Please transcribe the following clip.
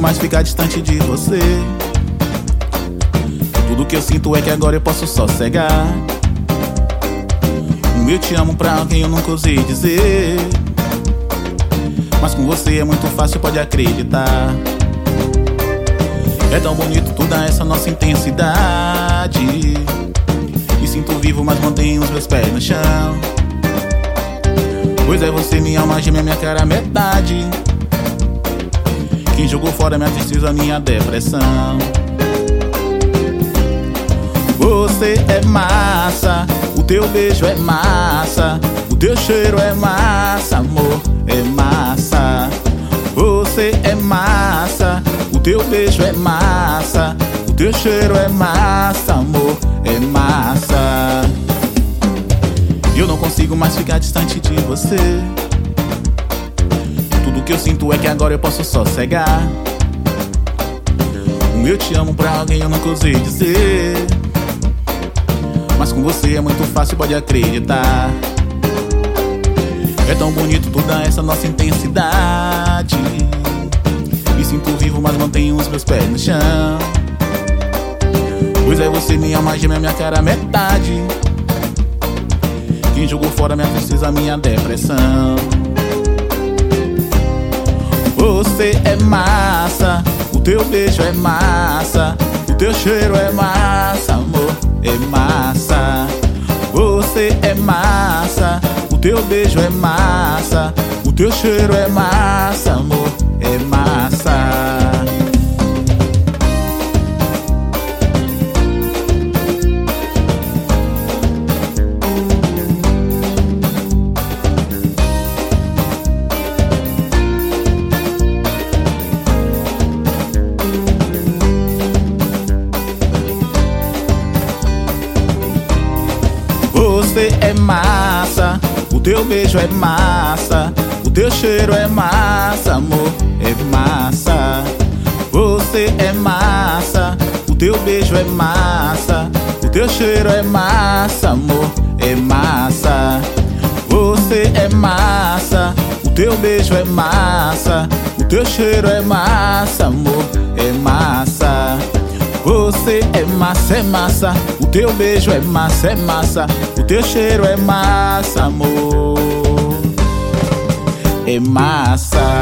mais ficar distante de você. Tudo que eu sinto é que agora eu posso sossegar. Eu te amo pra alguém eu nunca ousei dizer, mas com você é muito fácil, pode acreditar. É tão bonito toda essa nossa intensidade. Me sinto vivo, mas mantenho os meus pés no chão. Pois é você, minha alma gêmea, minha cara metade. Quem jogou fora minha tristeza, minha depressão. Você é massa, o teu beijo é massa, o teu cheiro é massa, amor, é massa. Você é massa, o teu beijo é massa, o teu cheiro é massa, amor, é massa. Eu não consigo mais ficar distante de você. Tudo que eu sinto é que agora eu posso sossegar. Eu te amo pra alguém eu nunca ousei dizer, mas com você é muito fácil, pode acreditar. É tão bonito toda essa nossa intensidade. Me sinto vivo, mas mantenho os meus pés no chão. Pois é você, minha alma gêmea, minha cara metade. Quem jogou fora minha tristeza, minha depressão. Você é massa, o teu beijo é massa, o teu cheiro é massa, amor, é massa. Você é massa, o teu beijo é massa, o teu cheiro é massa, amor, é massa. Você é massa, o teu beijo é massa, o teu cheiro é massa, amor, é massa. Você é massa, o teu beijo é massa, o teu cheiro é massa, amor, é massa. Você é massa, o teu beijo é massa, o teu cheiro é massa, amor, é massa. Você é massa, o teu beijo é massa, o teu cheiro é massa, amor, é massa.